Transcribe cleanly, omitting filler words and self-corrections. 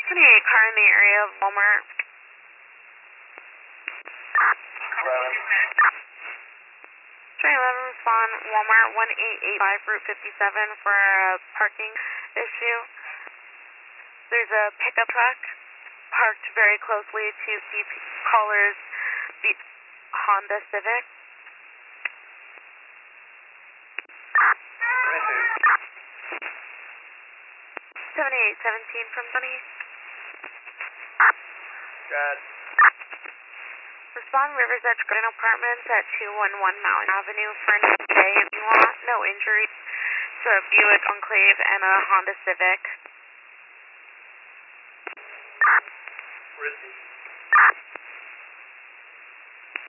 28 car in the area of Walmart. 311 respond Walmart 1885 Route 57 for a parking issue. There's a pickup truck parked very closely to the caller's Honda Civic. 7817 from Sunny. Good. Respond Rivers Edge Garden Apartments at 211 Mountain Avenue for an day if you want. No injuries. It's a Buick Enclave and a Honda Civic. Where is he?